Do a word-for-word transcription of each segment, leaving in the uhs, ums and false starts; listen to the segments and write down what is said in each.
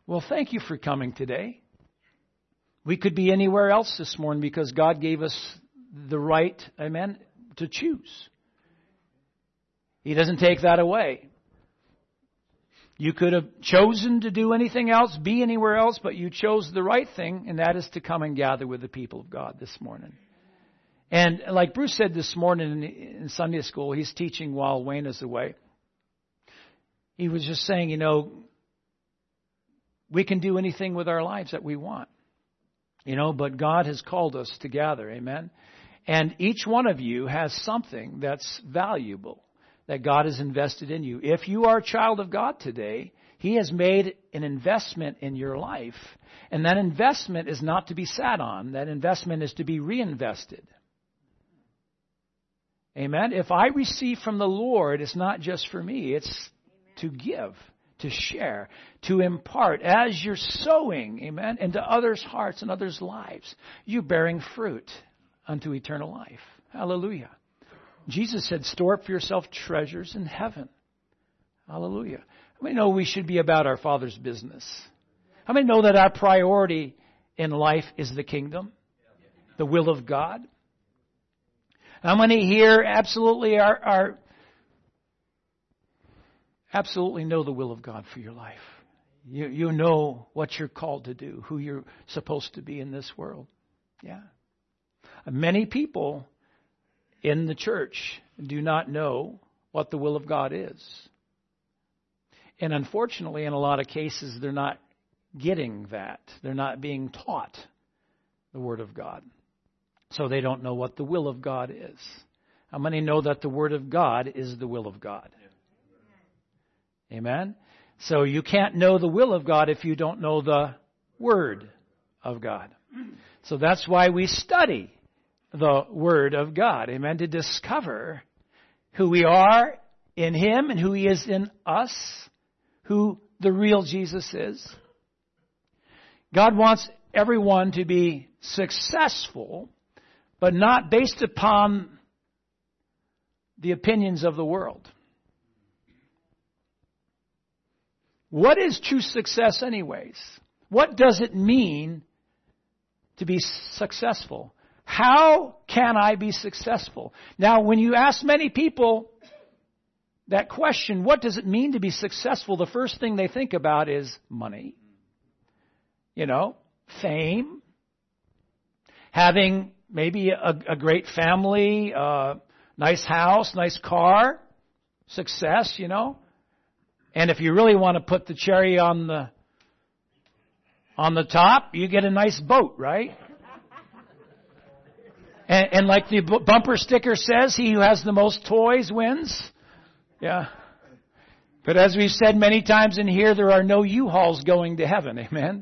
Well, thank you for coming today. We could be anywhere else this morning because God gave us the right, amen, to choose. He doesn't take that away. You could have chosen to do anything else, be anywhere else, but you chose the right thing, and that is to come and gather with the people of God this morning. And like Bruce said this morning in, in Sunday school, he's teaching while Wayne is away. He was just saying, you know, we can do anything with our lives that we want. You know, but God has called us to gather, amen? And each one of you has something that's valuable that God has invested in you. If you are a child of God today, He has made an investment in your life. And that investment is not to be sat on. That investment is to be reinvested. Amen? If I receive from the Lord, it's not just for me. It's to give, to share, to impart. As you're sowing, amen, into others' hearts and others' lives, you're bearing fruit unto eternal life. Hallelujah. Jesus said, store up for yourself treasures in heaven. Hallelujah. How many know we should be about our Father's business? How many know that our priority in life is the kingdom, the will of God? How many here absolutely are, are absolutely know the will of God for your life? You, you know what you're called to do, who you're supposed to be in this world. Yeah. Many people in the church do not know what the will of God is. And unfortunately, in a lot of cases, they're not getting that. They're not being taught the Word of God. So they don't know what the will of God is. How many know that the Word of God is the will of God? Amen? So you can't know the will of God if you don't know the Word of God. So that's why we study the Word of God. Amen? To discover who we are in Him and who He is in us, who the real Jesus is. God wants everyone to be successful, but not based upon the opinions of the world. What is true success anyways? What does it mean to be successful? How can I be successful? Now, when you ask many people that question, what does it mean to be successful? The first thing they think about is money, you know, fame, having maybe a, a great family, uh, nice house, nice car, success, you know. And if you really want to put the cherry on the on the top, you get a nice boat, right? And, and like the b- bumper sticker says, he who has the most toys wins. Yeah. But as we've said many times in here, there are no U-Hauls going to heaven. Amen.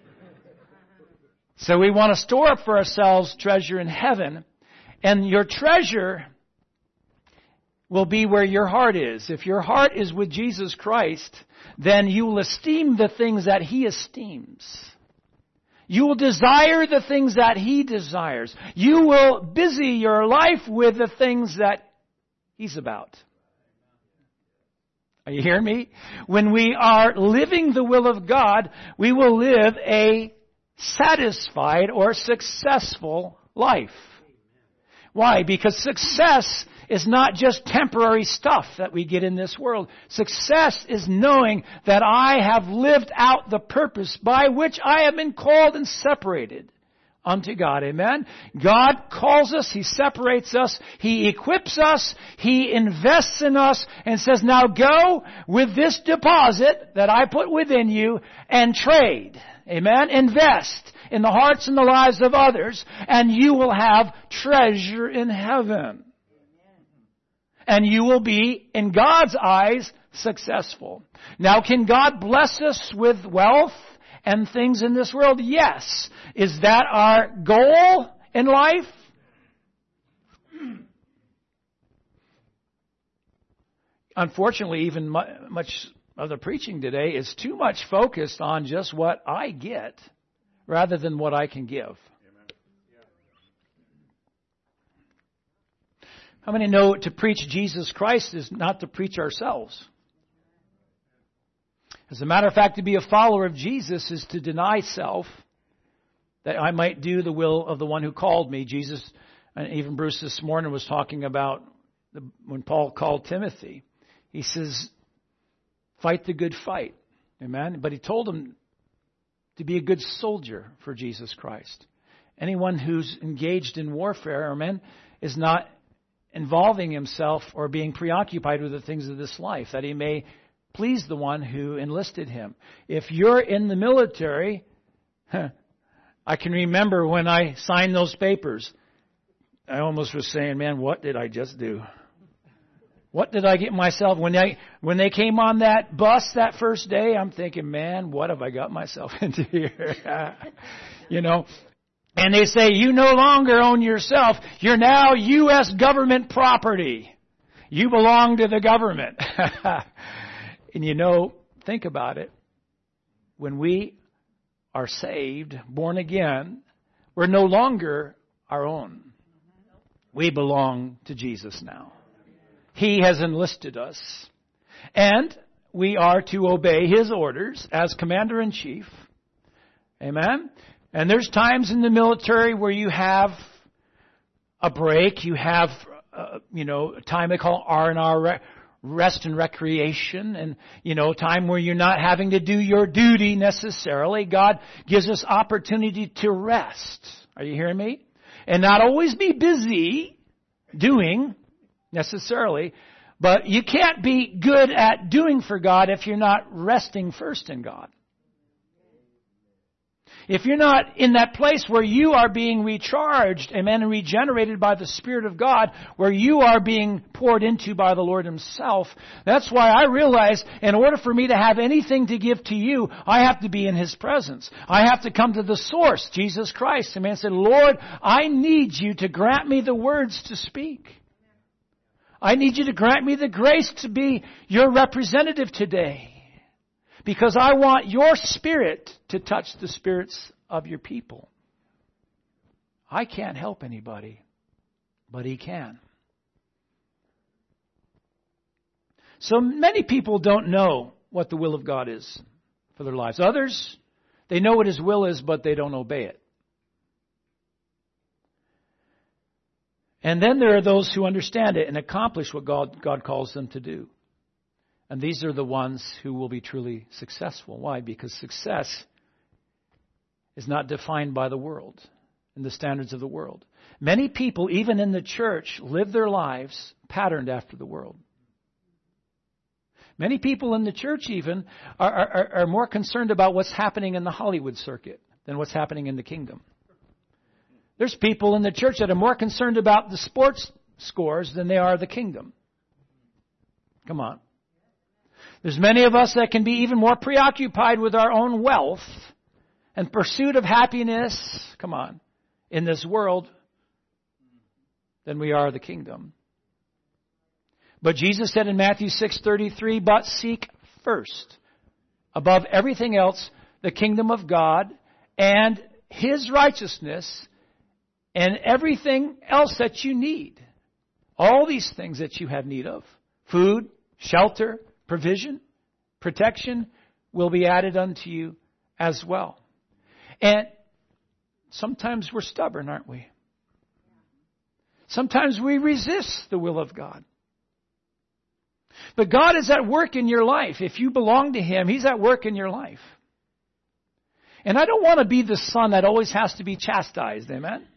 So we want to store up for ourselves treasure in heaven. And your treasure will be where your heart is. If your heart is with Jesus Christ, then you will esteem the things that He esteems. You will desire the things that He desires. You will busy your life with the things that He's about. Are you hearing me? When we are living the will of God, we will live a satisfied or successful life. Why? Because success is not just temporary stuff that we get in this world. Success is knowing that I have lived out the purpose by which I have been called and separated unto God. Amen? God calls us. He separates us. He equips us. He invests in us and says, now go with this deposit that I put within you and trade. Amen? Invest in the hearts and the lives of others, and you will have treasure in heaven. And you will be, in God's eyes, successful. Now, can God bless us with wealth and things in this world? Yes. Is that our goal in life? Unfortunately, even much of the preaching today is too much focused on just what I get rather than what I can give. How many know to preach Jesus Christ is not to preach ourselves? As a matter of fact, to be a follower of Jesus is to deny self, that I might do the will of the one who called me. Jesus, and even Bruce this morning was talking about the, when Paul called Timothy. He says, fight the good fight. Amen? But he told him to be a good soldier for Jesus Christ. Anyone who's engaged in warfare, amen, is not involving himself or being preoccupied with the things of this life, that he may please the one who enlisted him. If you're in the military, I can remember when I signed those papers, I almost was saying, man, what did I just do? What did I get myself? When they, when they came on that bus that first day, I'm thinking, man, what have I got myself into here? You know, and they say, you no longer own yourself. You're now U S government property. You belong to the government. And you know, think about it. When we are saved, born again, we're no longer our own. We belong to Jesus now. He has enlisted us. And we are to obey His orders as Commander-in-Chief. Amen? And there's times in the military where you have a break. You have, uh, you know, a time they call R and R, rest and recreation. And, you know, time where you're not having to do your duty necessarily. God gives us opportunity to rest. Are you hearing me? And not always be busy doing necessarily, but you can't be good at doing for God if you're not resting first in God. If you're not in that place where you are being recharged, amen, and regenerated by the Spirit of God, where you are being poured into by the Lord Himself, that's why I realize in order for me to have anything to give to you, I have to be in His presence. I have to come to the source, Jesus Christ, amen, and say, Lord, I need you to grant me the words to speak. I need you to grant me the grace to be your representative today. Because I want your Spirit to touch the spirits of your people. I can't help anybody, but He can. So many people don't know what the will of God is for their lives. Others, they know what His will is, but they don't obey it. And then there are those who understand it and accomplish what God, God calls them to do. And these are the ones who will be truly successful. Why? Because success is not defined by the world and the standards of the world. Many people, even in the church, live their lives patterned after the world. Many people in the church even are, are, are more concerned about what's happening in the Hollywood circuit than what's happening in the kingdom. There's people in the church that are more concerned about the sports scores than they are the kingdom. Come on. There's many of us that can be even more preoccupied with our own wealth and pursuit of happiness, come on, in this world than we are the kingdom. But Jesus said in Matthew six thirty-three, but seek first, above everything else, the kingdom of God and His righteousness, and everything else that you need. All these things that you have need of. Food, shelter, provision, protection will be added unto you as well. And sometimes we're stubborn, aren't we? Sometimes we resist the will of God. But God is at work in your life. If you belong to Him, He's at work in your life. And I don't want to be the son that always has to be chastised, amen?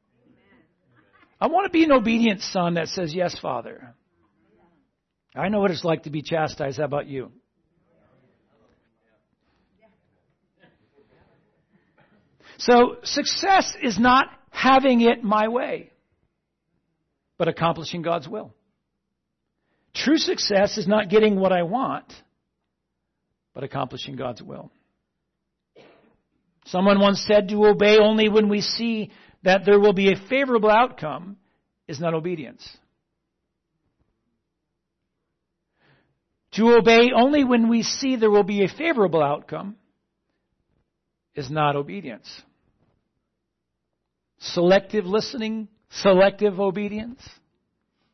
I want to be an obedient son that says, yes, Father. I know what it's like to be chastised. How about you? So success is not having it my way, but accomplishing God's will. True success is not getting what I want, but accomplishing God's will. Someone once said to obey only when we see that there will be a favorable outcome is not obedience. To obey only when we see there will be a favorable outcome is not obedience. Selective listening, selective obedience.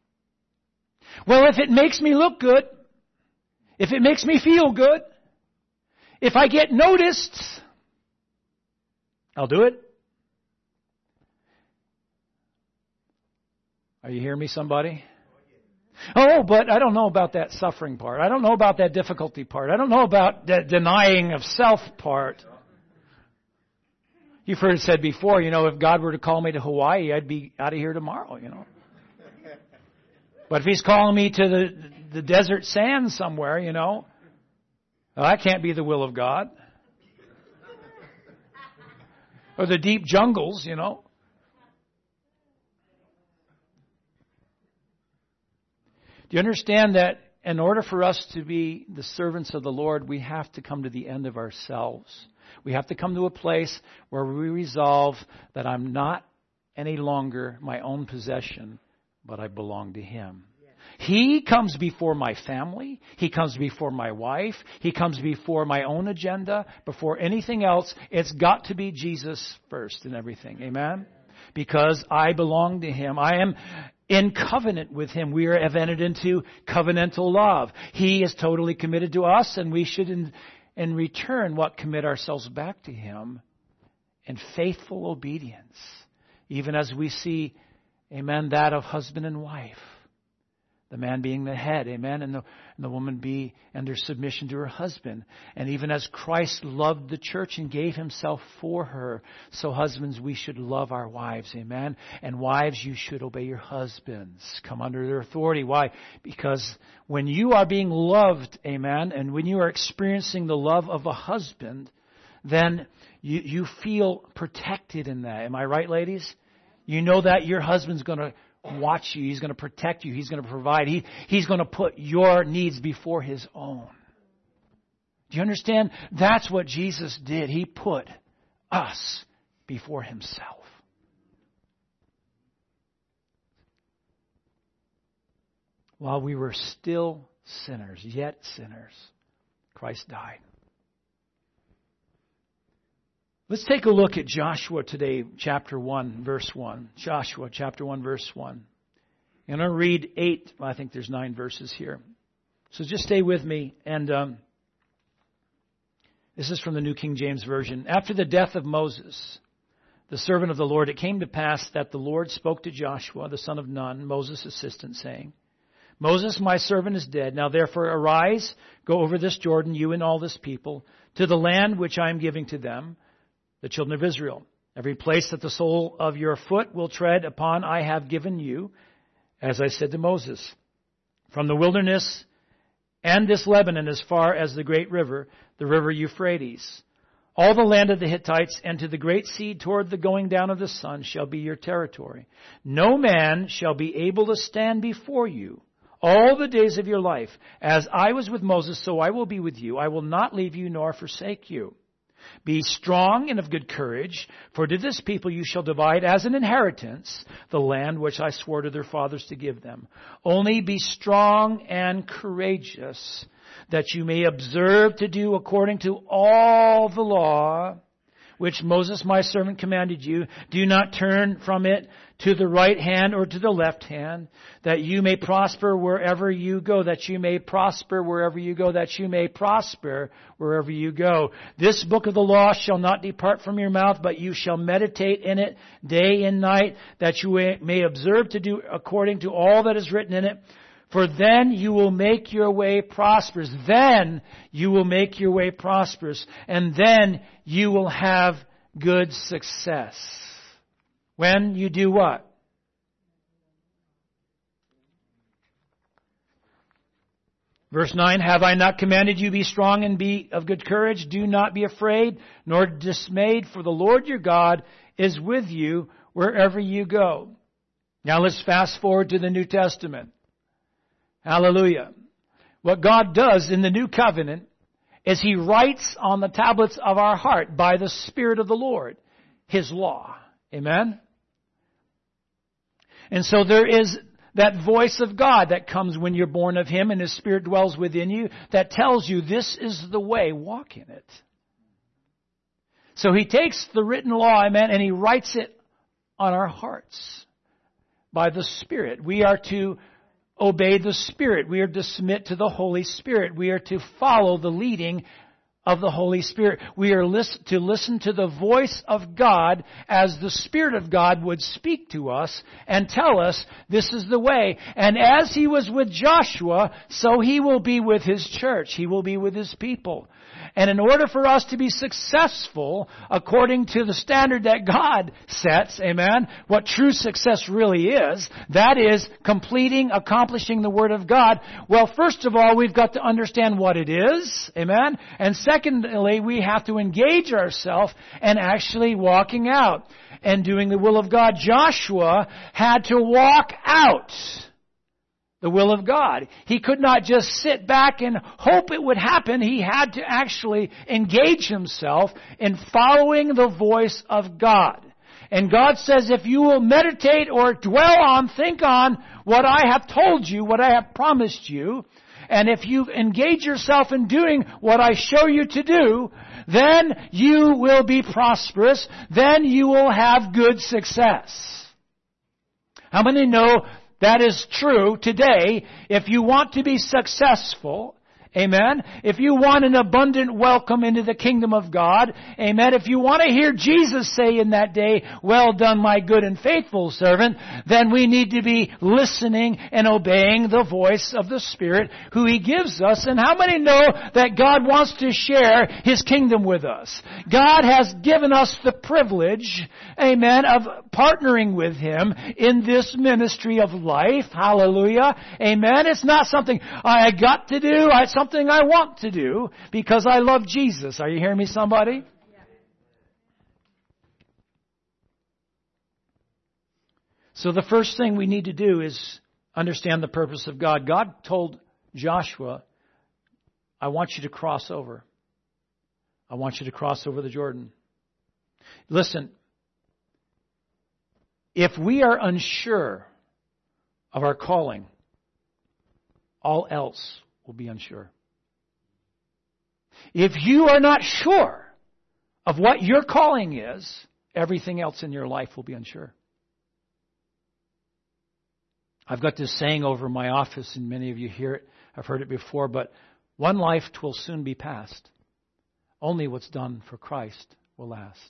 Well, if it makes me look good, if it makes me feel good, If I get noticed, I'll do it. Are you hearing me, somebody? Oh, but I don't know about that suffering part. I don't know about that difficulty part. I don't know about that denying of self part. You've heard it said before, you know, if God were to call me to Hawaii, I'd be out of here tomorrow, you know. But if He's calling me to the, the desert sands somewhere, you know, well, that can't be the will of God. Or the deep jungles, you know. Do you understand that in order for us to be the servants of the Lord, we have to come to the end of ourselves? We have to come to a place where we resolve that I'm not any longer my own possession, but I belong to Him. He comes before my family. He comes before my wife. He comes before my own agenda. Before anything else, it's got to be Jesus first in everything. Amen? Because I belong to Him. I am in covenant with Him. We are have entered into covenantal love. He is totally committed to us, and we should in, in return what commit ourselves back to Him in faithful obedience. Even as we see, amen, that of husband and wife. The man being the head, amen, and the, and the woman be under submission to her husband. And even as Christ loved the church and gave Himself for her, so husbands, we should love our wives, amen. And wives, you should obey your husbands. Come under their authority. Why? Because when you are being loved, amen, and when you are experiencing the love of a husband, then you, you feel protected in that. Am I right, ladies? You know that your husband's going to watch you. He's going to protect you. He's going to provide. He, he's going to put your needs before His own. Do you understand? That's what Jesus did. He put us before Himself. While we were still sinners, yet sinners, Christ died. Let's take a look at Joshua today, chapter one, verse one. Joshua, chapter one, verse one. I'm going to read eight. Well, I think there's nine verses here. So just stay with me. And um, this is from the New King James Version. After the death of Moses, the servant of the Lord, it came to pass that the Lord spoke to Joshua, the son of Nun, Moses' assistant, saying, Moses, my servant, is dead. Now therefore arise, go over this Jordan, you and all this people, to the land which I am giving to them, the children of Israel. Every place that the sole of your foot will tread upon I have given you, as I said to Moses. From the wilderness and this Lebanon as far as the great river, the river Euphrates. All the land of the Hittites and to the great sea toward the going down of the sun shall be your territory. No man shall be able to stand before you all the days of your life. As I was with Moses, so I will be with you. I will not leave you nor forsake you. Be strong and of good courage, for to this people you shall divide as an inheritance the land which I swore to their fathers to give them. Only be strong and courageous, that you may observe to do according to all the law which Moses my servant commanded you. Do not turn from it to the right hand or to the left hand, that you may prosper wherever you go, that you may prosper wherever you go, that you may prosper wherever you go. This book of the law shall not depart from your mouth, but you shall meditate in it day and night, that you may observe to do according to all that is written in it. For then you will make your way prosperous. Then you will make your way prosperous. And then you will have good success. When you do what? Verse nine, have I not commanded you, be strong and be of good courage? Do not be afraid nor dismayed, for the Lord your God is with you wherever you go. Now let's fast forward to the New Testament. Hallelujah. What God does in the new covenant is He writes on the tablets of our heart by the Spirit of the Lord His law. Amen? And so there is that voice of God that comes when you're born of Him and His Spirit dwells within you that tells you this is the way, walk in it. So He takes the written law, amen, and He writes it on our hearts by the Spirit. We are to obey the Spirit. We are to submit to the Holy Spirit. We are to follow the leading of the Holy Spirit. We are listen, to listen to the voice of God as the Spirit of God would speak to us and tell us this is the way. And as He was with Joshua, so He will be with His church. He will be with His people. And in order for us to be successful according to the standard that God sets, amen, what true success really is, that is completing, accomplishing the Word of God. Well, first of all, we've got to understand what it is, amen. And secondly, we have to engage ourselves and actually walking out and doing the will of God. Joshua had to walk out the will of God. He could not just sit back and hope it would happen. He had to actually engage himself in following the voice of God. And God says, if you will meditate or dwell on, think on what I have told you, what I have promised you, and if you engage yourself in doing what I show you to do, then you will be prosperous. Then you will have good success. How many know that is true today? If you want to be successful, amen, if you want an abundant welcome into the kingdom of God, amen, if you want to hear Jesus say in that day, well done my good and faithful servant, then we need to be listening and obeying the voice of the Spirit who He gives us. And how many know that God wants to share His kingdom with us? God has given us the privilege, amen, of partnering with Him in this ministry of life. Hallelujah. Amen. It's not something I got to do. It's something I want to do because I love Jesus. Are you hearing me, somebody? Yeah. So the first thing we need to do is understand the purpose of God. God told Joshua, I want you to cross over. I want you to cross over the Jordan. Listen, if we are unsure of our calling, all else will be unsure. If you are not sure of what your calling is, everything else in your life will be unsure. I've got this saying over my office, and many of you hear it. I've heard it before, but one life will soon be past. Only what's done for Christ will last.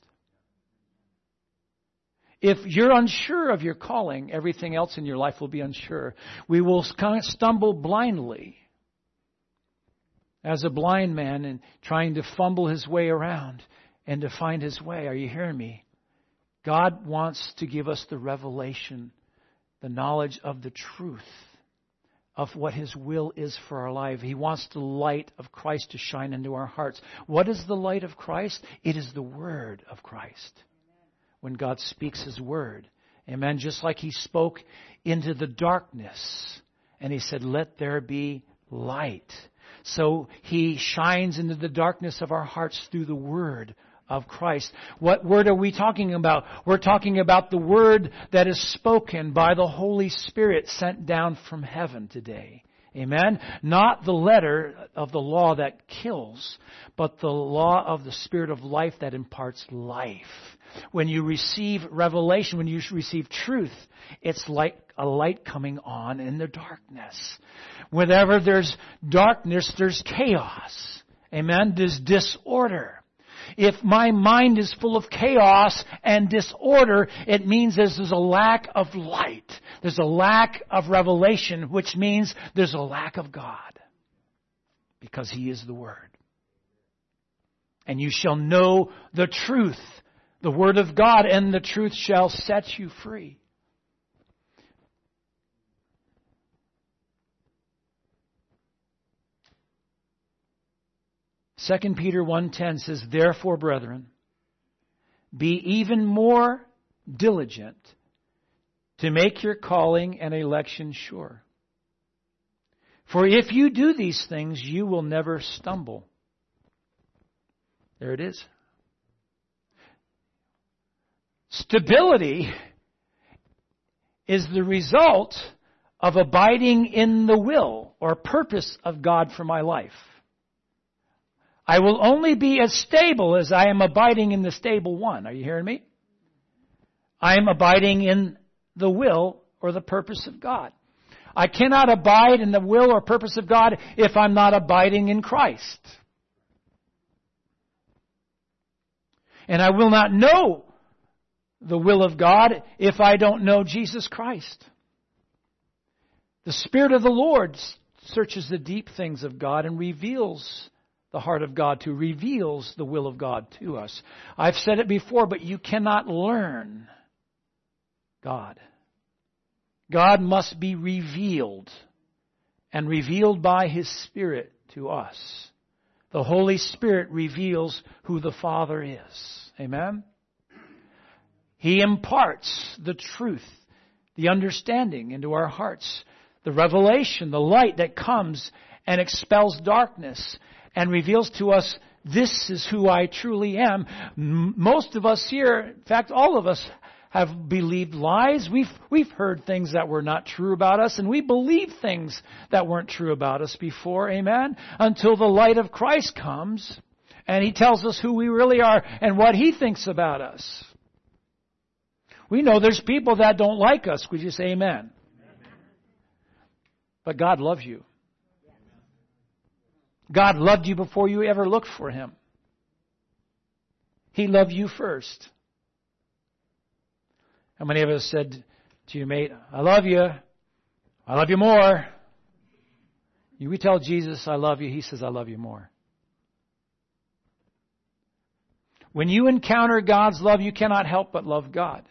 If you're unsure of your calling, everything else in your life will be unsure. We will stumble blindly as a blind man and trying to fumble his way around and to find his way. Are you hearing me? God wants to give us the revelation, the knowledge of the truth of what His will is for our life. He wants the light of Christ to shine into our hearts. What is the light of Christ? It is the Word of Christ. When God speaks His Word. Amen. Just like He spoke into the darkness and He said, let there be light. So He shines into the darkness of our hearts through the Word of Christ. What word are we talking about? We're talking about the Word that is spoken by the Holy Spirit sent down from heaven today. Amen? Not the letter of the law that kills, but the law of the Spirit of life that imparts life. When you receive revelation, when you receive truth, it's like a light coming on in the darkness. Whenever there's darkness, there's chaos. Amen? There's disorder. If my mind is full of chaos and disorder, it means there's a lack of light. There's a lack of revelation, which means there's a lack of God. Because He is the Word. And you shall know the truth, the Word of God, and the truth shall set you free. Second Peter one ten says, therefore, brethren, be even more diligent to make your calling and election sure. For if you do these things, you will never stumble. There it is. Stability is the result of abiding in the will or purpose of God for my life. I will only be as stable as I am abiding in the stable one. Are you hearing me? I am abiding in the will or the purpose of God. I cannot abide in the will or purpose of God if I'm not abiding in Christ. And I will not know the will of God if I don't know Jesus Christ. The Spirit of the Lord searches the deep things of God and reveals the heart of God to, reveals the will of God to us. I've said it before, but you cannot learn God. God must be revealed, and revealed by His Spirit to us. The Holy Spirit reveals who the Father is. Amen? He imparts the truth, the understanding into our hearts, the revelation, the light that comes and expels darkness and reveals to us, this is who I truly am. M- most of us here, in fact, all of us, have believed lies. We've, we've heard things that were not true about us, and we believed things that weren't true about us before, amen? Until the light of Christ comes, and He tells us who we really are and what He thinks about us. We know there's people that don't like us. Would you say amen? But God loves you. God loved you before you ever looked for Him. He loved you first. How many of us said to your mate, I love you. I love you more. You, we tell Jesus, I love you. He says, I love you more. When you encounter God's love, you cannot help but love God.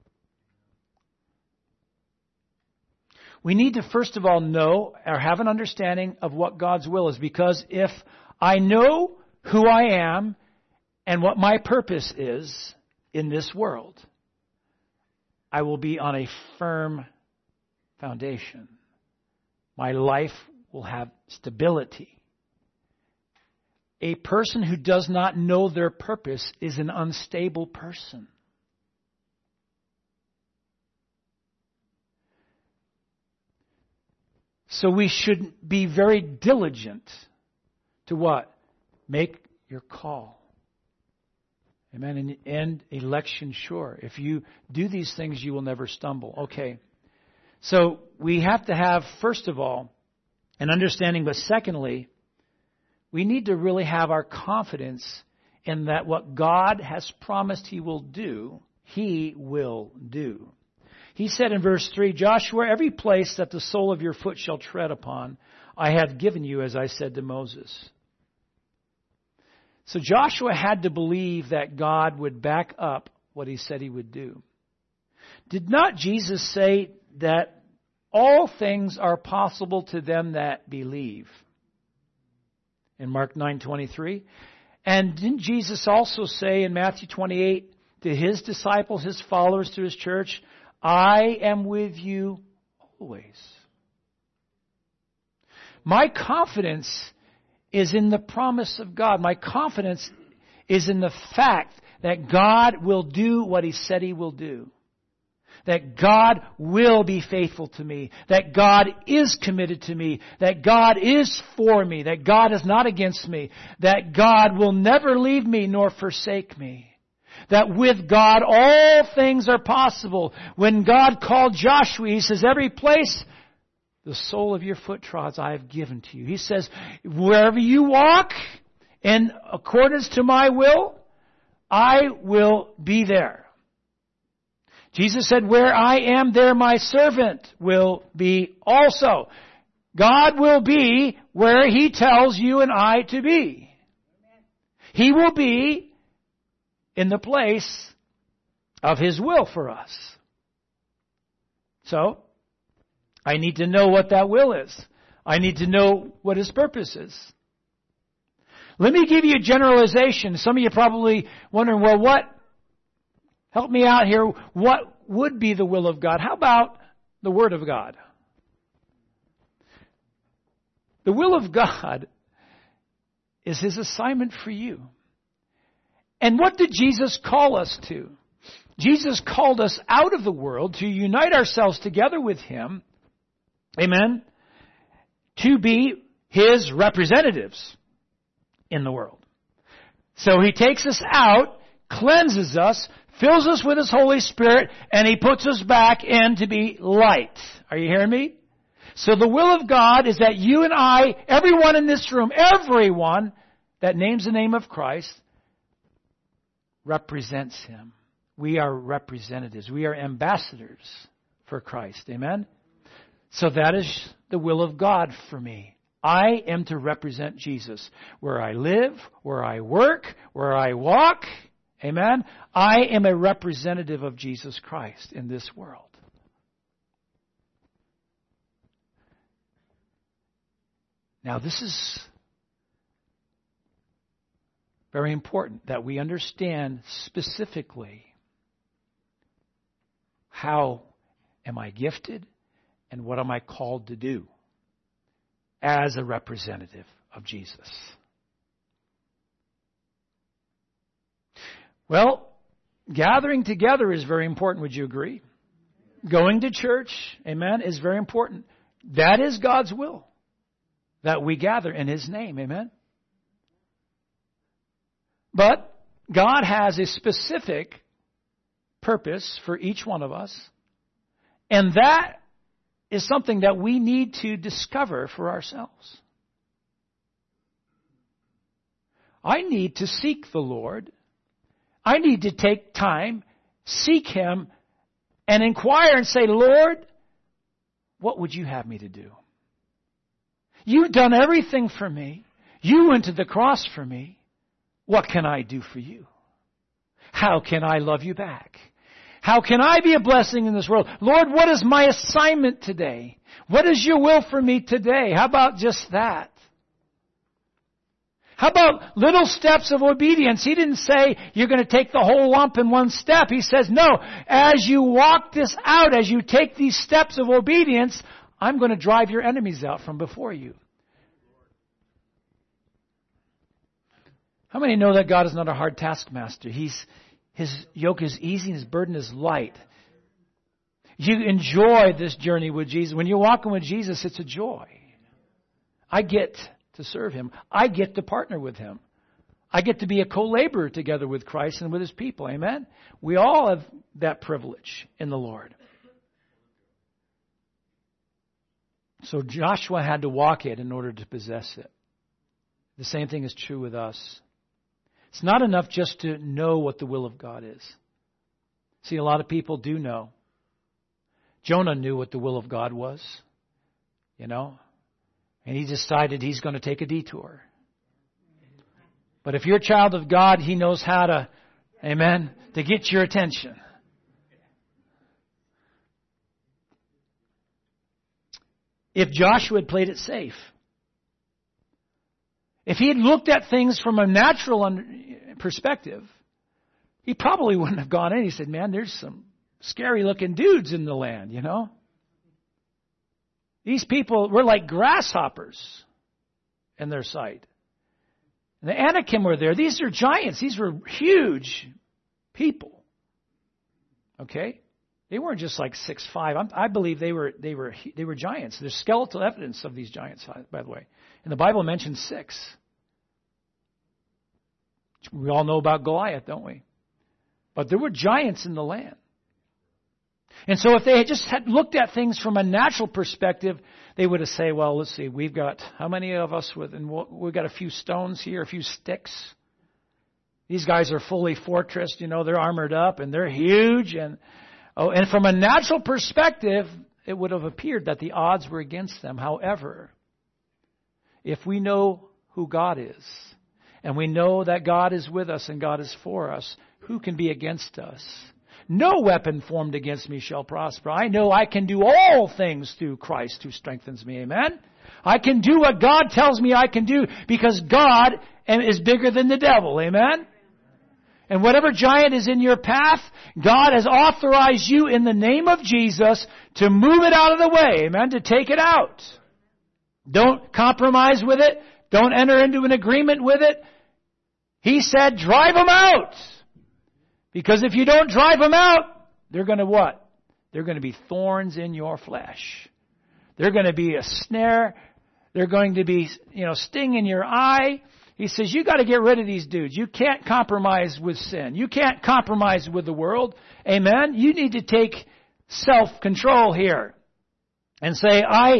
We need to first of all know or have an understanding of what God's will is, because if I know who I am and what my purpose is in this world, I will be on a firm foundation. My life will have stability. A person who does not know their purpose is an unstable person. So we should be very diligent to what? Make your call. Amen. And, and election sure. If you do these things, you will never stumble. Okay. So we have to have, first of all, an understanding, but secondly, we need to really have our confidence in that what God has promised He will do, He will do. He said in verse three, Joshua, every place that the sole of your foot shall tread upon, I have given you, as I said to Moses. So Joshua had to believe that God would back up what He said He would do. Did not Jesus say that all things are possible to them that believe? In Mark nine twenty-three. And didn't Jesus also say in Matthew twenty-eight to His disciples, His followers, to His church, I am with you always. My confidence is in the promise of God. My confidence is in the fact that God will do what He said He will do. That God will be faithful to me. That God is committed to me. That God is for me. That God is not against me. That God will never leave me nor forsake me. That with God all things are possible. When God called Joshua, He says, every place the sole of your foot trods I have given to you. He says, wherever you walk in accordance to my will, I will be there. Jesus said, where I am, there my servant will be also. God will be where He tells you and I to be. He will be in the place of His will for us. So, I need to know what that will is. I need to know what His purpose is. Let me give you a generalization. Some of you are probably wondering, well, what? Help me out here. What would be the will of God? How about the Word of God? The will of God is His assignment for you. And what did Jesus call us to? Jesus called us out of the world to unite ourselves together with Him. Amen. To be His representatives in the world. So He takes us out, cleanses us, fills us with His Holy Spirit, and He puts us back in to be light. Are you hearing me? So the will of God is that you and I, everyone in this room, everyone that names the name of Christ, represents Him. We are representatives. We are ambassadors for Christ. Amen? So that is the will of God for me. I am to represent Jesus. Where I live, where I work, where I walk. Amen? I am a representative of Jesus Christ in this world. Now this is very important that we understand specifically how am I gifted and what am I called to do as a representative of Jesus. Well, gathering together is very important. Would you agree? Going to church, amen, is very important. That is God's will, that we gather in His name, amen? But God has a specific purpose for each one of us, and that is something that we need to discover for ourselves. I need to seek the Lord. I need to take time, seek Him, and inquire and say, Lord, what would you have me to do? You've done everything for me. You went to the cross for me. What can I do for you? How can I love you back? How can I be a blessing in this world? Lord, what is my assignment today? What is your will for me today? How about just that? How about little steps of obedience? He didn't say you're going to take the whole lump in one step. He says, no, as you walk this out, as you take these steps of obedience, I'm going to drive your enemies out from before you. How many know that God is not a hard taskmaster? He's, His yoke is easy and His burden is light. You enjoy this journey with Jesus. When you're walking with Jesus, it's a joy. I get to serve Him. I get to partner with Him. I get to be a co-laborer together with Christ and with His people. Amen? We all have that privilege in the Lord. So Joshua had to walk it in order to possess it. The same thing is true with us. It's not enough just to know what the will of God is. See, a lot of people do know. Jonah knew what the will of God was, you know, and he decided he's going to take a detour. But if you're a child of God, He knows how to, amen, to get your attention. If Joshua had played it safe, if he had looked at things from a natural perspective, he probably wouldn't have gone in. He said, man, there's some scary looking dudes in the land, you know. These people were like grasshoppers in their sight. And the Anakim were there. These are giants. These were huge people. Okay? They weren't just like six five. I believe they were they were they were giants. There's skeletal evidence of these giants, by the way. And the Bible mentions six. We all know about Goliath, don't we? But there were giants in the land. And so if they had just had looked at things from a natural perspective, they would have said, well, let's see, we've got, how many of us with, and we've got a few stones here, a few sticks. These guys are fully fortressed, you know, they're armored up and they're huge. And oh, and from a natural perspective, it would have appeared that the odds were against them. However, if we know who God is, and we know that God is with us and God is for us, who can be against us? No weapon formed against me shall prosper. I know I can do all things through Christ who strengthens me. Amen? I can do what God tells me I can do because God is bigger than the devil. Amen? And whatever giant is in your path, God has authorized you in the name of Jesus to move it out of the way. Amen? To take it out. Don't compromise with it. Don't enter into an agreement with it. He said, drive them out. Because if you don't drive them out, they're going to what? They're going to be thorns in your flesh. They're going to be a snare. They're going to be, you know, sting in your eye. He says, you got to get rid of these dudes. You can't compromise with sin. You can't compromise with the world. Amen? You need to take self-control here and say, I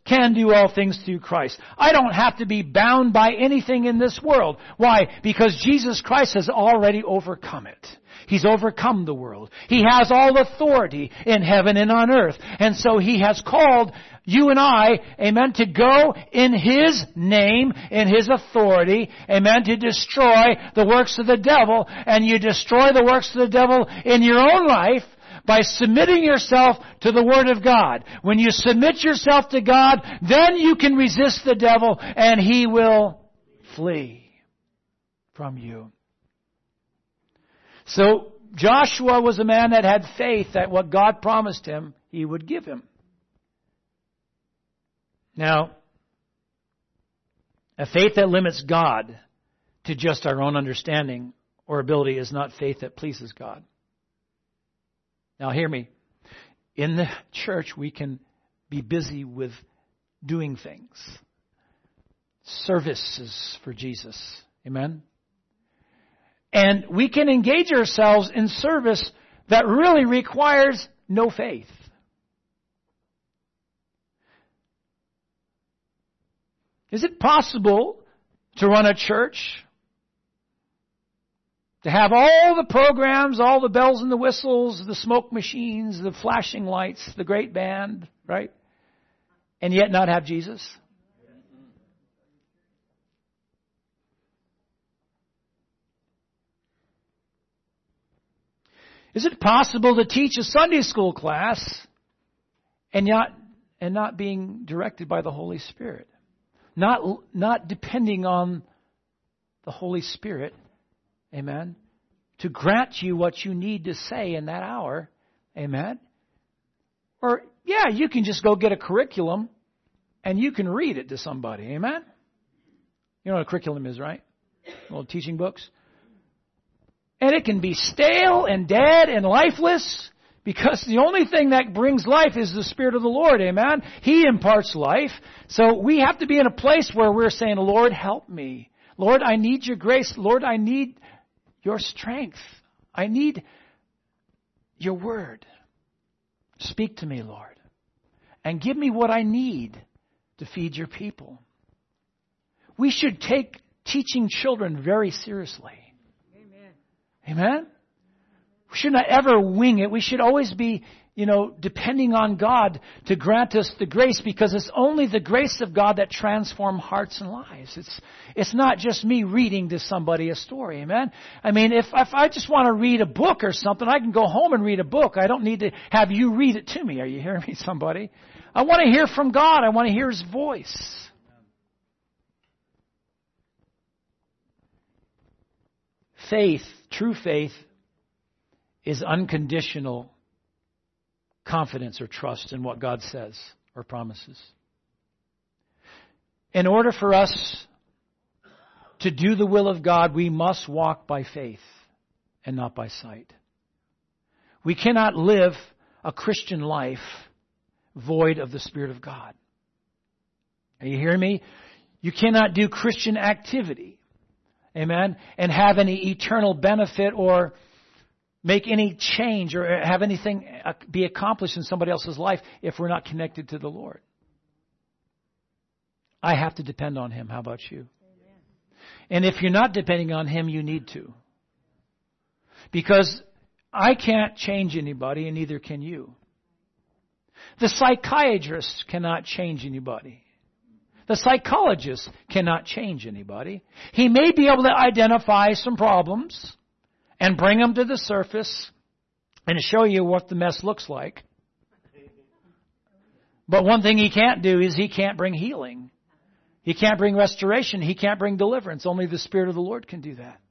can do all things through Christ. I don't have to be bound by anything in this world. Why? Because Jesus Christ has already overcome it. He's overcome the world. He has all authority in heaven and on earth. And so He has called you and I, amen, to go in His name, in His authority, amen, to destroy the works of the devil. And you destroy the works of the devil in your own life by submitting yourself to the Word of God. When you submit yourself to God, then you can resist the devil and he will flee from you. So Joshua was a man that had faith that what God promised him, He would give him. Now, a faith that limits God to just our own understanding or ability is not faith that pleases God. Now hear me. In the church, we can be busy with doing things. Services for Jesus. Amen? And we can engage ourselves in service that really requires no faith. Is it possible to run a church, to have all the programs, all the bells and the whistles, the smoke machines, the flashing lights, the great band, right? And yet not have Jesus? Is it possible to teach a Sunday school class and not and not being directed by the Holy Spirit? Not not depending on the Holy Spirit, amen, to grant you what you need to say in that hour, amen? Or, yeah, you can just go get a curriculum and you can read it to somebody, amen? You know what a curriculum is, right? Well, teaching books. And it can be stale and dead and lifeless because the only thing that brings life is the Spirit of the Lord, amen? He imparts life. So we have to be in a place where we're saying, Lord, help me. Lord, I need your grace. Lord, I need your strength. I need your word. Speak to me, Lord. And give me what I need to feed your people. We should take teaching children very seriously. Amen? We should not ever wing it. We should always be, you know, depending on God to grant us the grace, because it's only the grace of God that transforms hearts and lives. It's it's not just me reading to somebody a story. Amen? I mean, if, if I just want to read a book or something, I can go home and read a book. I don't need to have you read it to me. Are you hearing me, somebody? I want to hear from God. I want to hear His voice. Faith, true faith, is unconditional confidence or trust in what God says or promises. In order for us to do the will of God, we must walk by faith and not by sight. We cannot live a Christian life void of the Spirit of God. Are you hearing me? You cannot do Christian activity, amen, and have any eternal benefit or make any change or have anything be accomplished in somebody else's life if we're not connected to the Lord. I have to depend on Him. How about you? Amen. And if you're not depending on Him, you need to. Because I can't change anybody, and neither can you. The psychiatrist cannot change anybody. The psychologist cannot change anybody. He may be able to identify some problems and bring them to the surface and show you what the mess looks like. But one thing he can't do is he can't bring healing. He can't bring restoration. He can't bring deliverance. Only the Spirit of the Lord can do that.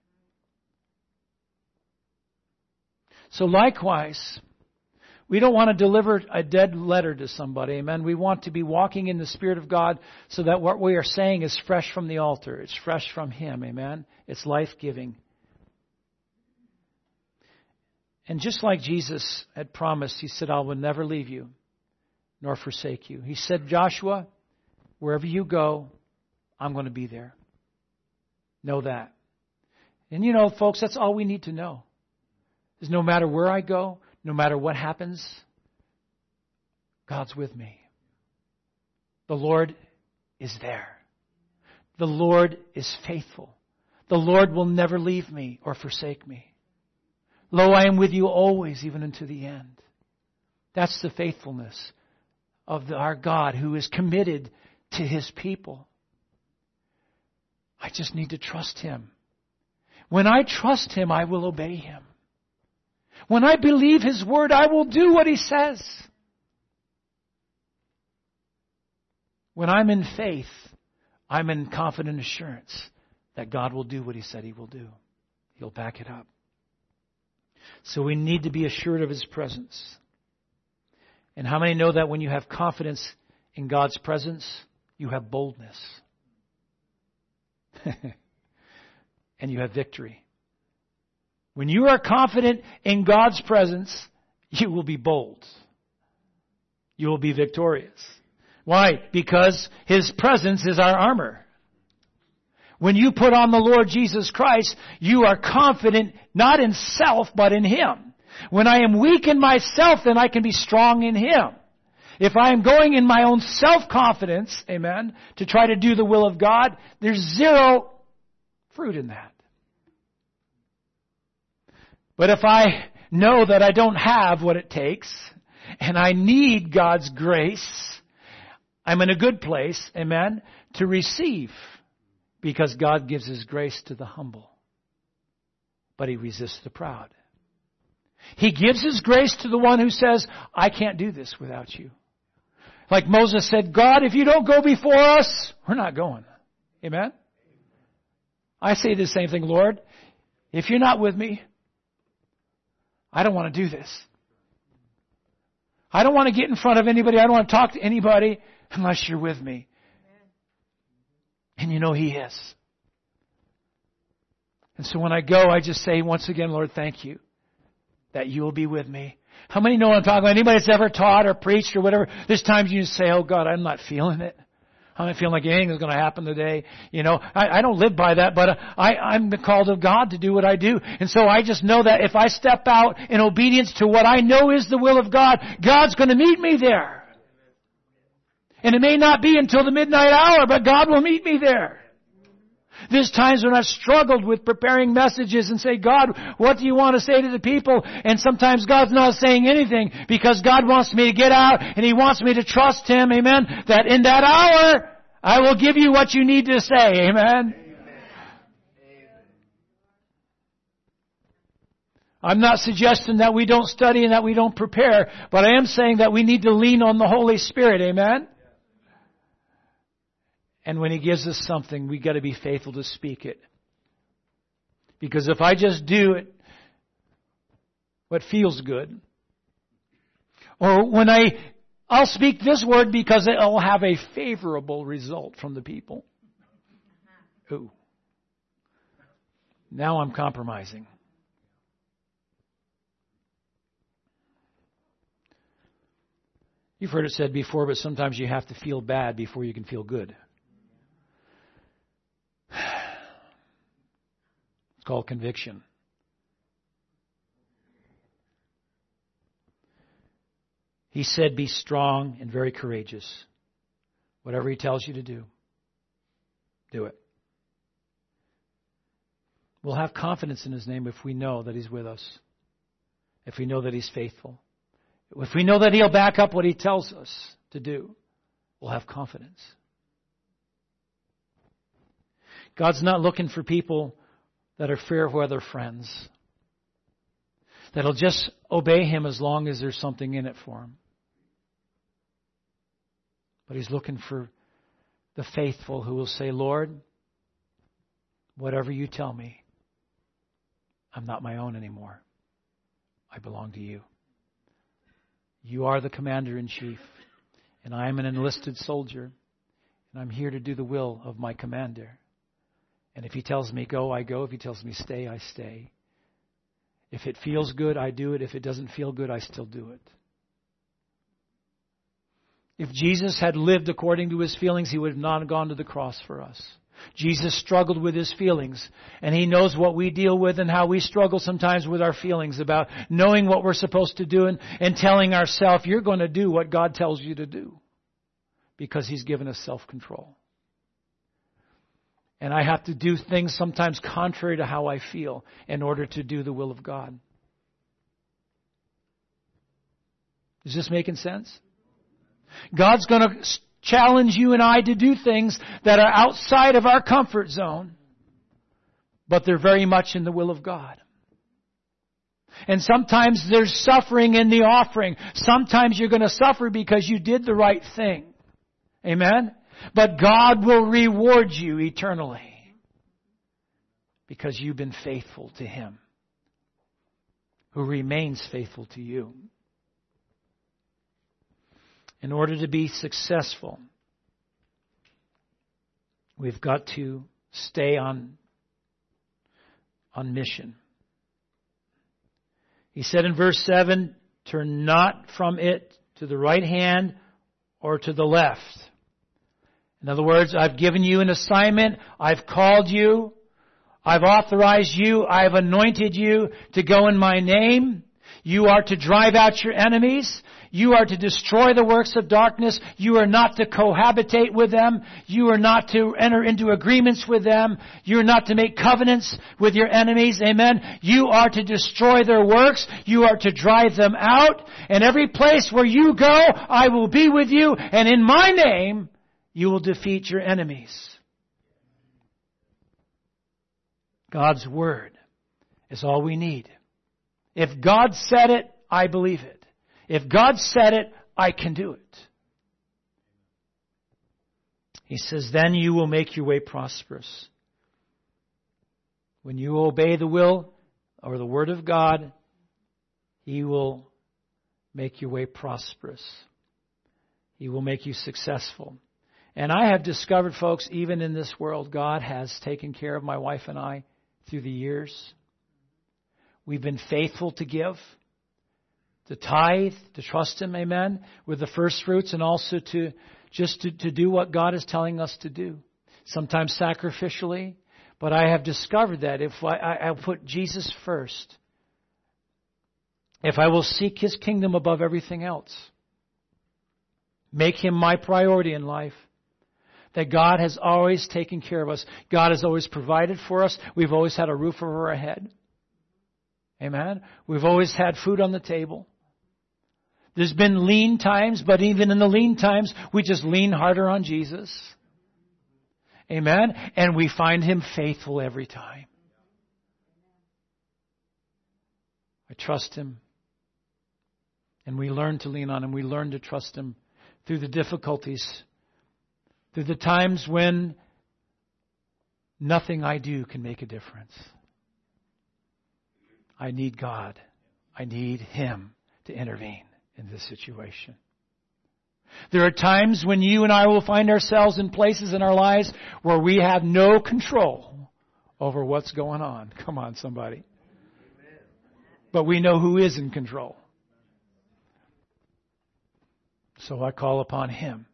So likewise, we don't want to deliver a dead letter to somebody, amen. We want to be walking in the Spirit of God so that what we are saying is fresh from the altar. It's fresh from Him, amen. It's life-giving. And just like Jesus had promised, He said, I will never leave you nor forsake you. He said, Joshua, wherever you go, I'm going to be there. Know that. And you know, folks, that's all we need to know. Is no matter where I go, no matter what happens, God's with me. The Lord is there. The Lord is faithful. The Lord will never leave me or forsake me. Lo, I am with you always, even unto the end. That's the faithfulness of the, our God who is committed to His people. I just need to trust Him. When I trust Him, I will obey Him. When I believe His word, I will do what He says. When I'm in faith, I'm in confident assurance that God will do what He said He will do. He'll back it up. So we need to be assured of His presence. And how many know that when you have confidence in God's presence, you have boldness? And you have victory. When you are confident in God's presence, you will be bold. You will be victorious. Why? Because His presence is our armor. When you put on the Lord Jesus Christ, you are confident not in self, but in Him. When I am weak in myself, then I can be strong in Him. If I am going in my own self-confidence, amen, to try to do the will of God, there's zero fruit in that. But if I know that I don't have what it takes, and I need God's grace, I'm in a good place, amen, to receive. Because God gives His grace to the humble. But He resists the proud. He gives His grace to the one who says, I can't do this without you. Like Moses said, God, if you don't go before us, we're not going. Amen? I say the same thing, Lord. If you're not with me, I don't want to do this. I don't want to get in front of anybody. I don't want to talk to anybody unless you're with me. And you know He is. And so when I go, I just say once again, Lord, thank you that you will be with me. How many know what I'm talking about? Anybody that's ever taught or preached or whatever, there's times you say, oh God, I'm not feeling it. I'm not feeling like anything is going to happen today. You know, I, I don't live by that, but I, I'm the called of God to do what I do. And so I just know that if I step out in obedience to what I know is the will of God, God's going to meet me there. And it may not be until the midnight hour, but God will meet me there. There's times when I've struggled with preparing messages and say, God, what do you want to say to the people? And sometimes God's not saying anything because God wants me to get out and He wants me to trust Him, amen, that in that hour I will give you what you need to say, amen. I'm not suggesting that we don't study and that we don't prepare, but I am saying that we need to lean on the Holy Spirit, amen. And when He gives us something, we've got to be faithful to speak it. Because if I just do it, what feels good, or when I, I'll speak this word because it will have a favorable result from the people. Ooh. Now I'm compromising. You've heard it said before, but sometimes you have to feel bad before you can feel good. It's called conviction. He said, be strong and very courageous. Whatever He tells you to do, do it. We'll have confidence in His name if we know that He's with us. If we know that He's faithful. If we know that He'll back up what He tells us to do, we'll have confidence. God's not looking for people that are fair weather friends, that'll just obey Him as long as there's something in it for them. But He's looking for the faithful who will say, Lord, whatever you tell me, I'm not my own anymore. I belong to you. You are the commander-in-chief, and I am an enlisted soldier, and I'm here to do the will of my commander. And if He tells me go, I go. If He tells me stay, I stay. If it feels good, I do it. If it doesn't feel good, I still do it. If Jesus had lived according to His feelings, He would have not gone to the cross for us. Jesus struggled with His feelings, and He knows what we deal with and how we struggle sometimes with our feelings about knowing what we're supposed to do and, and telling ourselves, you're going to do what God tells you to do. because He's given us self-control. And I have to do things sometimes contrary to how I feel in order to do the will of God. Is this making sense? God's going to challenge you and I to do things that are outside of our comfort zone, but they're very much in the will of God. And sometimes there's suffering in the offering. Sometimes you're going to suffer because you did the right thing. Amen? But God will reward you eternally because you've been faithful to Him, who remains faithful to you. In order to be successful, we've got to stay on, on mission. He said in verse seven, turn not from it to the right hand or to the left. In other words, I've given you an assignment. I've called you. I've authorized you. I've anointed you to go in my name. You are to drive out your enemies. You are to destroy the works of darkness. You are not to cohabitate with them. You are not to enter into agreements with them. You are not to make covenants with your enemies. Amen. You are to destroy their works. You are to drive them out. And every place where you go, I will be with you. And in my name, you will defeat your enemies. God's Word is all we need. If God said it, I believe it. If God said it, I can do it. He says, then you will make your way prosperous. When you obey the will or the Word of God, He will make your way prosperous. He will make you successful. And I have discovered, folks, even in this world, God has taken care of my wife and I through the years. We've been faithful to give, to tithe, to trust Him, amen, with the first fruits, and also to just to, to do what God is telling us to do. Sometimes sacrificially, but I have discovered that if I, I, I put Jesus first, if I will seek His kingdom above everything else, make Him my priority in life, that God has always taken care of us. God has always provided for us. We've always had a roof over our head. Amen. We've always had food on the table. There's been lean times, but even in the lean times, we just lean harder on Jesus. Amen. And we find Him faithful every time. I trust Him. And we learn to lean on Him. We learn to trust Him through the difficulties, through the times when nothing I do can make a difference. I need God. I need Him to intervene in this situation. There are times when you and I will find ourselves in places in our lives where we have no control over what's going on. Come on, somebody. But we know who is in control. So I call upon Him.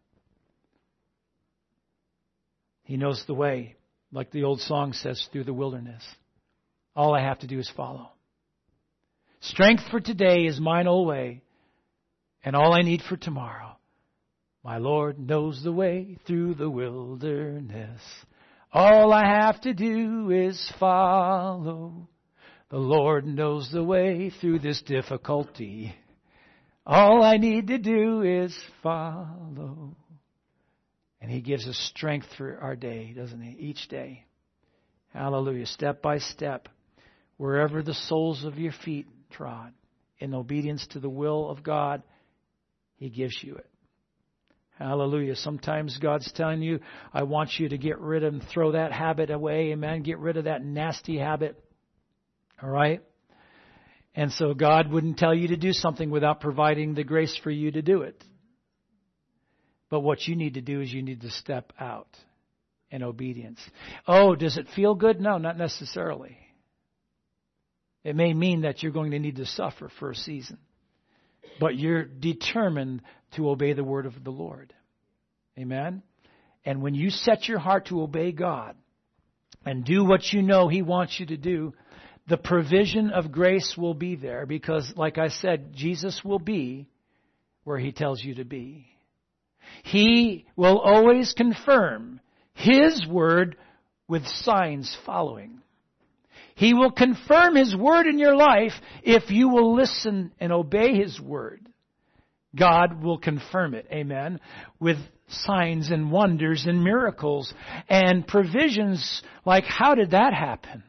He knows the way, like the old song says, through the wilderness. All I have to do is follow. Strength for today is mine alway, and all I need for tomorrow. My Lord knows the way through the wilderness. All I have to do is follow. The Lord knows the way through this difficulty. All I need to do is follow. And He gives us strength for our day, doesn't He? Each day. Hallelujah. Step by step. Wherever the soles of your feet trod, in obedience to the will of God, He gives you it. Hallelujah. Sometimes God's telling you, I want you to get rid of and throw that habit away. Amen. Get rid of that nasty habit. All right? And so God wouldn't tell you to do something without providing the grace for you to do it. But what you need to do is you need to step out in obedience. Oh, does it feel good? No, not necessarily. It may mean that you're going to need to suffer for a season. But you're determined to obey the word of the Lord. Amen? And when you set your heart to obey God and do what you know He wants you to do, the provision of grace will be there because, like I said, Jesus will be where He tells you to be. He will always confirm His word with signs following. He will confirm His word in your life if you will listen and obey His word. God will confirm it, amen, with signs and wonders and miracles and provisions. Like, how did that happen?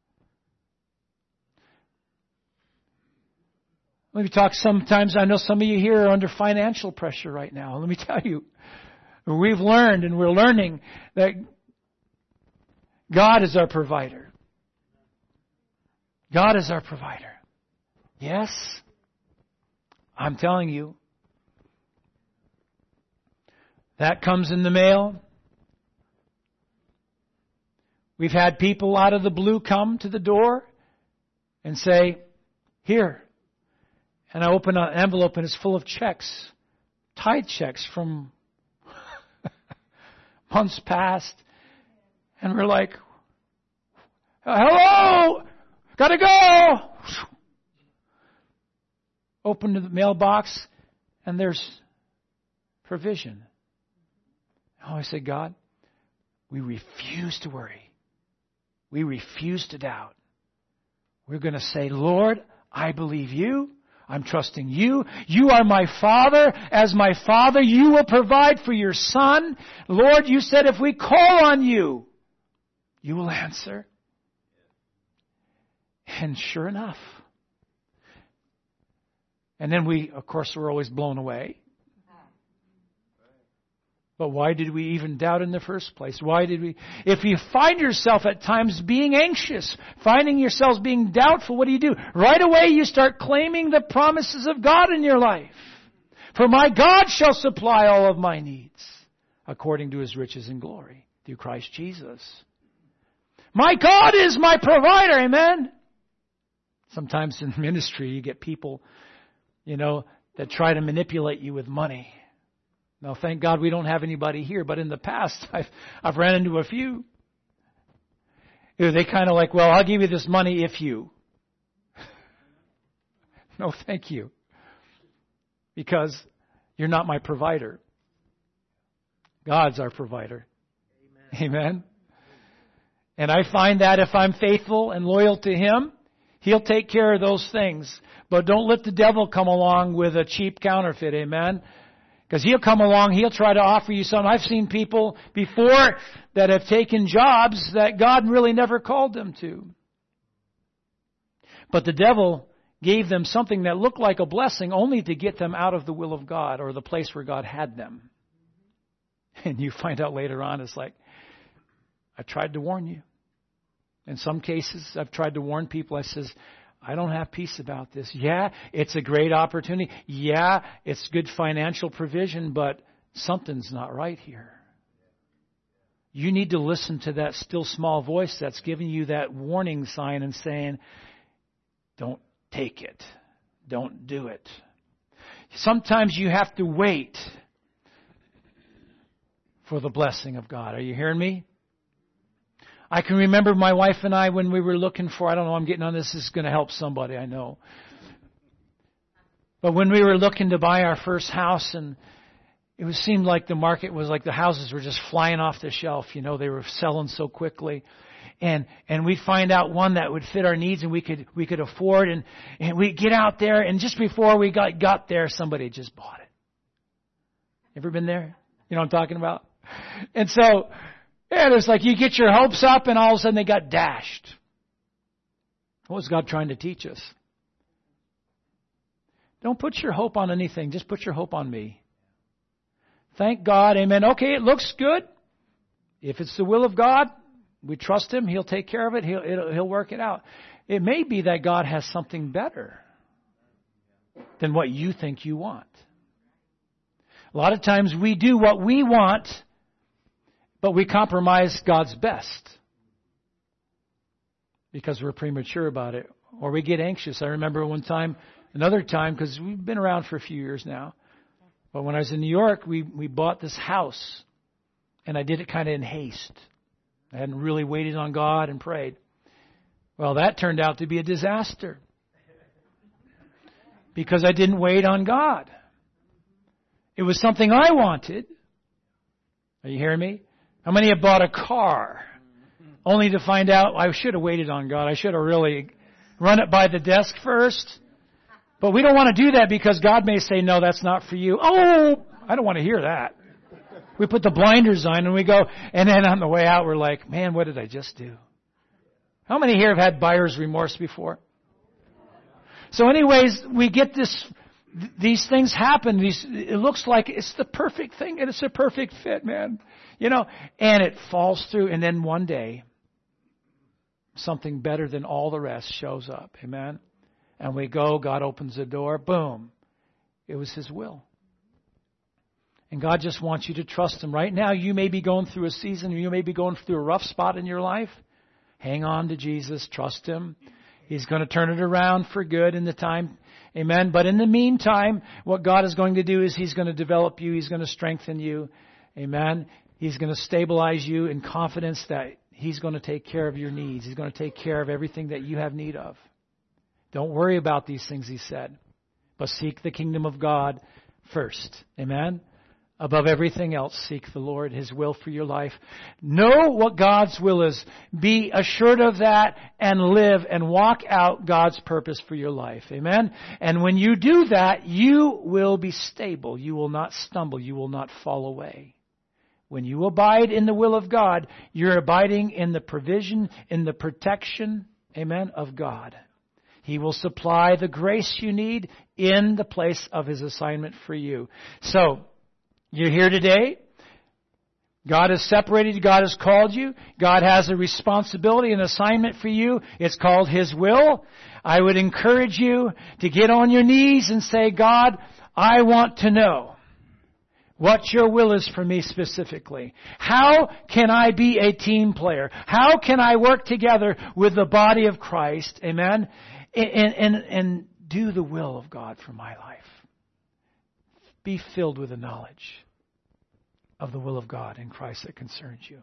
Let me talk sometimes. I know some of you here are under financial pressure right now. Let me tell you, we've learned and we're learning that God is our provider. God is our provider. Yes, I'm telling you. That comes in the mail. We've had people out of the blue come to the door and say, here. And I open an envelope and it's full of checks, tithe checks from months past. And we're like, hello, gotta go. Open the mailbox and there's provision. Oh, I say, God, we refuse to worry. We refuse to doubt. We're going to say, Lord, I believe you. I'm trusting you. You are my Father. As my Father, you will provide for your Son. Lord, you said if we call on you, you will answer. And sure enough. And then we, of course, we're always blown away. But why did we even doubt in the first place? Why did we? If you find yourself at times being anxious, finding yourselves being doubtful, what do you do? Right away you start claiming the promises of God in your life. For my God shall supply all of my needs according to His riches and glory through Christ Jesus. My God is my provider, amen? Sometimes in ministry you get people, you know, that try to manipulate you with money. Now, thank God we don't have anybody here, but in the past, I've, I've ran into a few. You know, they kind of like, well, I'll give you this money if you. No, thank you. Because you're not my provider. God's our provider. Amen. Amen. And I find that if I'm faithful and loyal to Him, He'll take care of those things. But don't let the devil come along with a cheap counterfeit, amen? Because he'll come along, he'll try to offer you something. I've seen people before that have taken jobs that God really never called them to. But the devil gave them something that looked like a blessing only to get them out of the will of God or the place where God had them. And you find out later on, it's like, I tried to warn you. In some cases, I've tried to warn people. I says, I don't have peace about this. Yeah, it's a great opportunity. Yeah, it's good financial provision, but something's not right here. You need to listen to that still small voice that's giving you that warning sign and saying, don't take it. Don't do it. Sometimes you have to wait for the blessing of God. Are you hearing me? I can remember my wife and I when we were looking for, I don't know, I'm getting on this, this is going to help somebody, I know. But when we were looking to buy our first house, and it was, seemed like the market was like the houses were just flying off the shelf, you know, they were selling so quickly. And and we'd find out one that would fit our needs and we could we could afford, and, and we'd get out there, and just before we got, got there, somebody just bought it. Ever been there? You know what I'm talking about? And so, yeah, it's like you get your hopes up and all of a sudden they got dashed. What was God trying to teach us? Don't put your hope on anything. Just put your hope on me. Thank God. Amen. Okay, it looks good. If it's the will of God, we trust Him. He'll take care of it. He'll, it'll, he'll work it out. It may be that God has something better than what you think you want. A lot of times we do what we want, but we compromise God's best because we're premature about it, or we get anxious. I remember one time, another time, because we've been around for a few years now, but when I was in New York, we, we bought this house, and I did it kind of in haste. I hadn't really waited on God and prayed. Well, that turned out to be a disaster because I didn't wait on God. It was something I wanted. Are you hearing me? How many have bought a car only to find out I should have waited on God? I should have really run it by the desk first. But we don't want to do that because God may say, no, that's not for you. Oh, I don't want to hear that. We put the blinders on and we go, and then on the way out we're like, man, what did I just do? How many here have had buyer's remorse before? So anyways, we get this, these things happen. These, it looks like it's the perfect thing and it's a perfect fit, man. You know, and it falls through, and then one day, something better than all the rest shows up. Amen? And we go, God opens the door, boom. It was His will. And God just wants you to trust Him. Right now, you may be going through a season, you may be going through a rough spot in your life. Hang on to Jesus, trust Him. He's going to turn it around for good in the time. Amen. But in the meantime, what God is going to do is He's going to develop you. He's going to strengthen you. Amen. He's going to stabilize you in confidence that He's going to take care of your needs. He's going to take care of everything that you have need of. Don't worry about these things, He said. But seek the kingdom of God first. Amen. Above everything else, seek the Lord, His will for your life. Know what God's will is. Be assured of that and live and walk out God's purpose for your life. Amen? And when you do that, you will be stable. You will not stumble. You will not fall away. When you abide in the will of God, you're abiding in the provision, in the protection, amen, of God. He will supply the grace you need in the place of His assignment for you. So, you're here today. God has separated you. God has called you. God has a responsibility, an assignment for you. It's called His will. I would encourage you to get on your knees and say, God, I want to know what your will is for me specifically. How can I be a team player? How can I work together with the body of Christ? Amen. And, and, and do the will of God for my life. Be filled with the knowledge of the will of God in Christ that concerns you.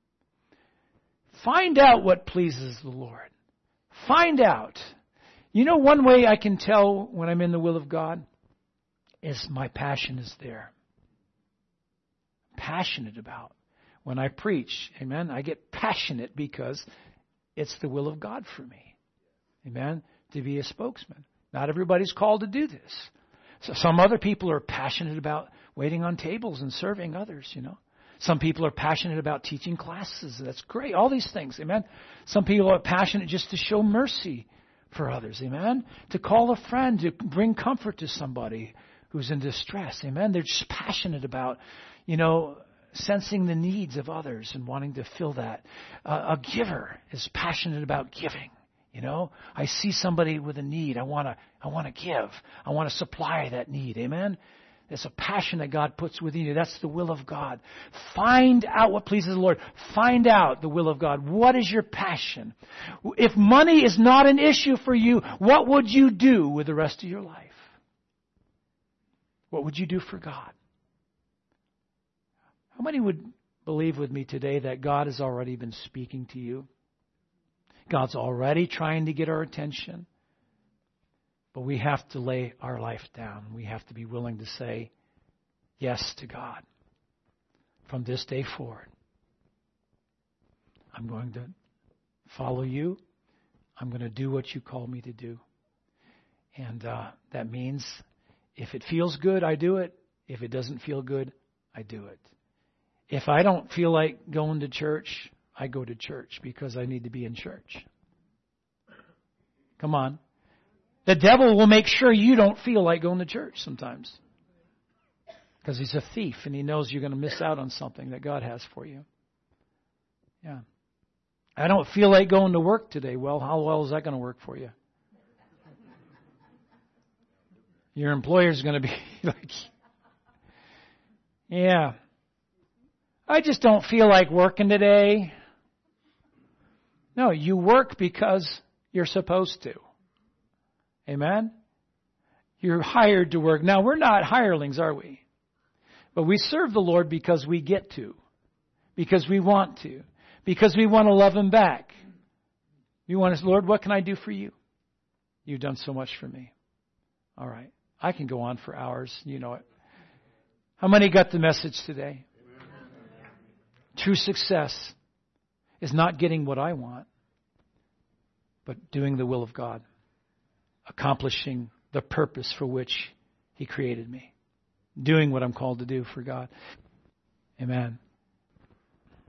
Find out what pleases the Lord. Find out. You know, one way I can tell when I'm in the will of God is my passion is there. Passionate about. When I preach, amen, I get passionate because it's the will of God for me. Amen, to be a spokesman. Not everybody's called to do this. So some other people are passionate about waiting on tables and serving others, you know. Some people are passionate about teaching classes. That's great. All these things, amen. Some people are passionate just to show mercy for others, amen. To call a friend, to bring comfort to somebody who's in distress, amen. They're just passionate about, you know, sensing the needs of others and wanting to fill that. Uh, a giver is passionate about giving. You know, I see somebody with a need. I want to, I want to give. I want to supply that need. Amen. It's a passion that God puts within you. That's the will of God. Find out what pleases the Lord. Find out the will of God. What is your passion? If money is not an issue for you, what would you do with the rest of your life? What would you do for God? How many would believe with me today that God has already been speaking to you? God's already trying to get our attention. But we have to lay our life down. We have to be willing to say yes to God. From this day forward, I'm going to follow you. I'm going to do what you call me to do. And uh, that means if it feels good, I do it. If it doesn't feel good, I do it. If I don't feel like going to church, I go to church because I need to be in church. Come on. The devil will make sure you don't feel like going to church sometimes. Because he's a thief and he knows you're going to miss out on something that God has for you. Yeah. I don't feel like going to work today. Well, how well is that going to work for you? Your employer's going to be like, yeah. I just don't feel like working today. No, you work because you're supposed to. Amen? You're hired to work. Now, we're not hirelings, are we? But we serve the Lord because we get to. Because we want to. Because we want to love Him back. You want to, Lord, what can I do for you? You've done so much for me. All right. I can go on for hours. You know it. How many got the message today? True success is not getting what I want, but doing the will of God, accomplishing the purpose for which He created me, doing what I'm called to do for God. Amen.